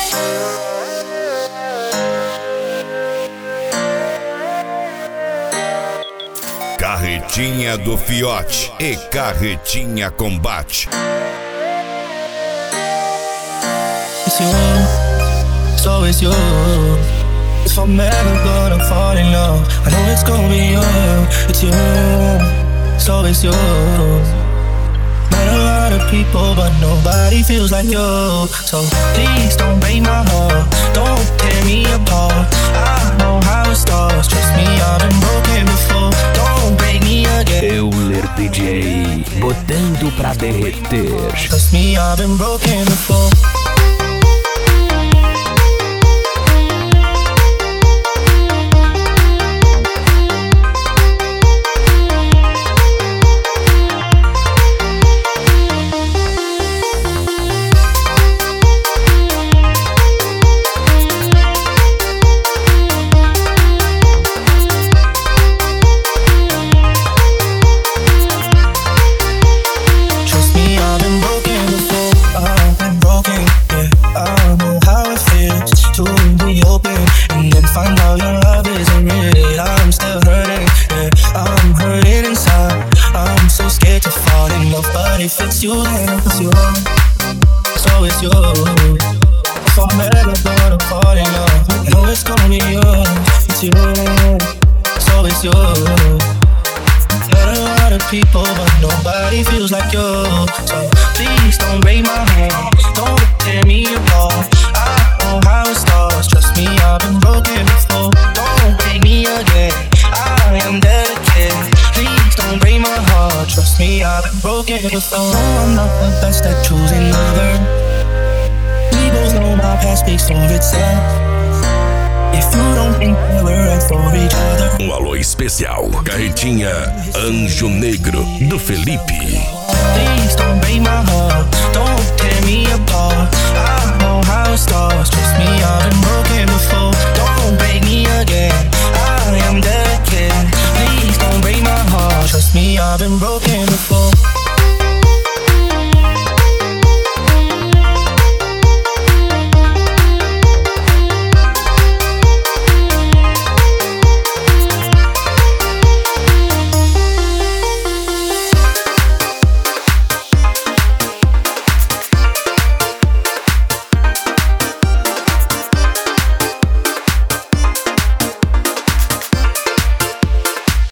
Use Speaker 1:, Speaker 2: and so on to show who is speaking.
Speaker 1: Carretinha do Fiote e Carretinha Combate.
Speaker 2: It's you, so it's you. If I'm ever gonna fall in love, I know it's gonna be you. It's you, so it's you. Met a lot of people, but nobody feels like you. So please don't break my heart, don't tear me apart. I know how it starts, trust me, I've been broken before. Don't break me again.
Speaker 3: Euler DJ, botando pra derreter.
Speaker 2: Trust me, I've been broken before. If it's you, then it's you. So it's you. If I'm ever gonna fall in love, I know it's gonna be you. It's you. So it's you. Met a lot of people, but nobody feels like you. So please don't break my heart, don't tear me apart. I know how it starts, trust me, I've been broken before. Don't break me again, I am dedicated. Please don't break my heart, trust me, I've been broken before. No, I'm not the best at choosing others. We both know my past speaks for itself. If you don't think that we're right for each other.
Speaker 1: Alô especial, Carretinha Anjo Negro do Felipe.
Speaker 2: Please don't break